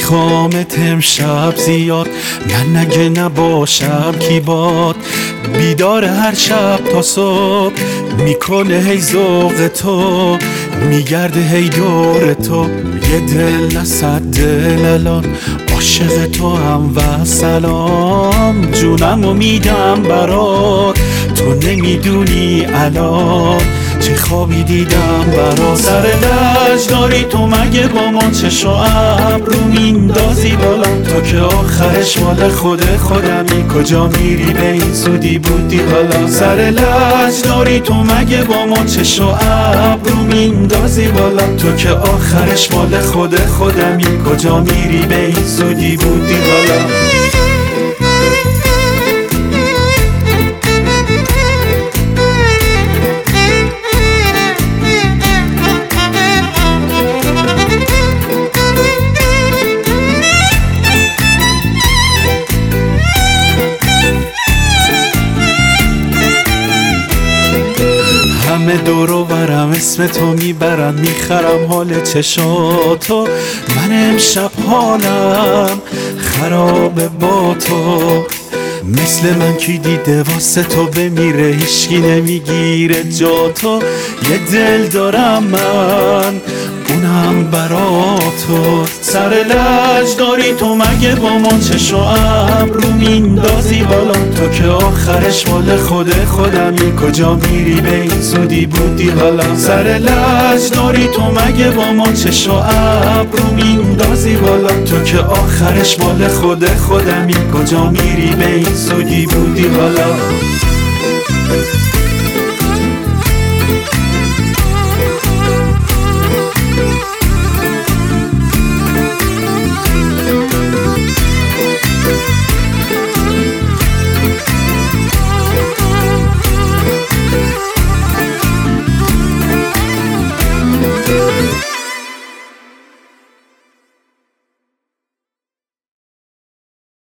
میخوامت امشب زیاد، من نگه نباشم کی باد. بیدار هر شب تا صبح میکنه هی ذوق تو، میگرده هی دور تو. یه دل نصد دل الان عاشق تو هم و سلام. جونمو میدم برات، تو نمیدونی الان چه خوابی دیدم برات. سر لج داری تو مگه با ما چشم و ابرو میندازی بالا، تو که آخرش مال خودمی. کجا میری به این زودی بودی حالا. سر لج داری تو مگه با ما چشم و ابرو میندازی بالا، تو که آخرش مال خودمی. کجا میری به این زودی بودی حالا. همه دور و برم اسم تو میبرن، میخرم حال چشاتو. من امشب حالم خرابه با تو. مثل من کی دیده واسه تو بمیره، هیچکی نمیگیره جا تو. یه دل دارم من اونم برا تو. سر لج داری تو مگه با ما چشم و ابرو میندازی بالا، تو که آخرش مال خودمی. کجا میری به این زودی بودی حالا. سر لج داری تو مگه با ما چشم و ابرو میندازی بالا، تو که آخرش مال خودمی. کجا میری به این زودی بودی حالا.